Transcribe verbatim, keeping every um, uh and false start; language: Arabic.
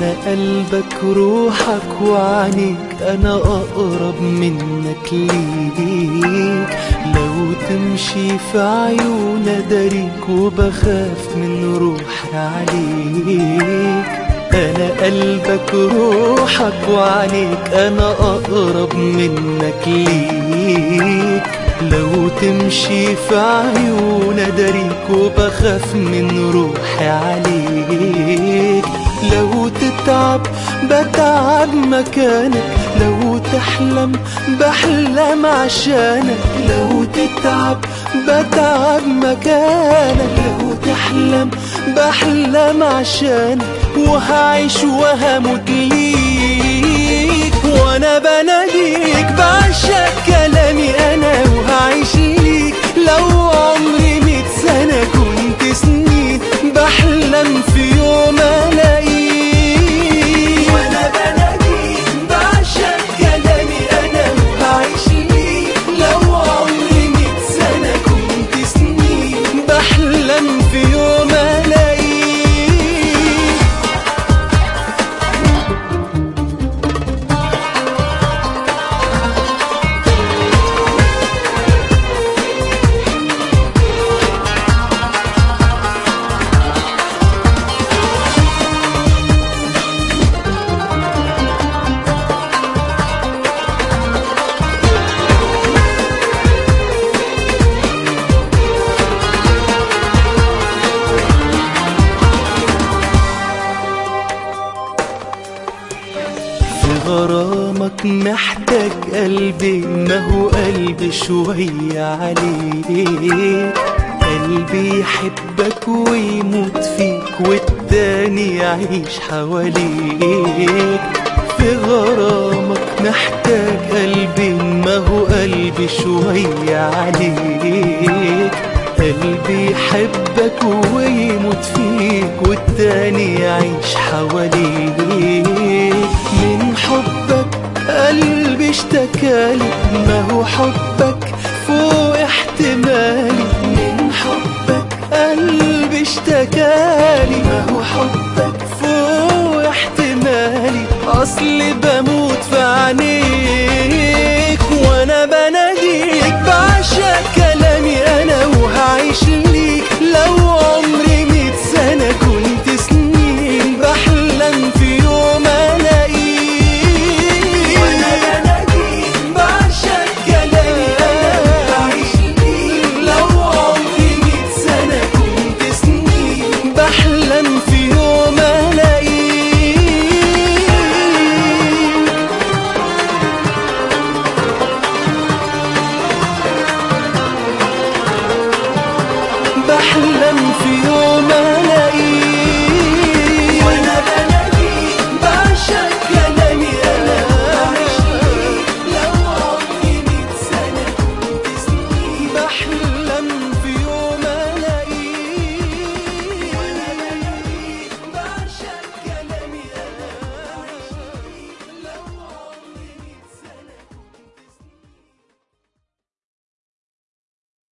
أنا قلبك روحك وعنيك، أنا أقرب منك ليك. لو تمشي في عيون أداريك وبخاف من روحي عليك. أنا قلبك روحك وعنيك، أنا أقرب منك ليك. لو تمشي في عيون أداريك وبخاف من روحي عليك. لو تتعب بتعب مكانك، لو تحلم بحلم عشانك. لو تتعب بتعب مكانك، لو تحلم بحلم عشانك. وهعيش وهموت ليك، وانا بناديك بعشق كلامي انا وهعيش ليك. لو عمري ميت سنة كنت سنين بحلم في يوم الاقيك. وانا بناديك بعشق كلامي انا وهعيش ليك. لو عمري ميت سنة كنت سنين بحلم في يوم الاقيك. غرامك محتاج قلبي، ما هو قلبي شوية عليك. قلبي يحبك ويموت فيك والتاني يعيش حواليك. في غرامك محتاج قلبي، ما هو قلبي شوية عليك. قلبي يحبك ويموت فيك والتاني يعيش حواليك. من حبك قلبي اشتكالي، ما هو حبك فوق احتمالي. من حبك قلبي اشتكالي، ما هو حبك فوق احتمالي. اصلي بموت في عينيك، وانا بناديك بعشق كلامي انا وهعيش ليك. لو عمري ميت سنة كنت سنين بحلم في يوم الاقيك. وانا بناديك بعشق كلامي انا وهعيش ليك. لو عمري ميت سنة كنت سنين بحلم في يوم الاقيك. بحلم في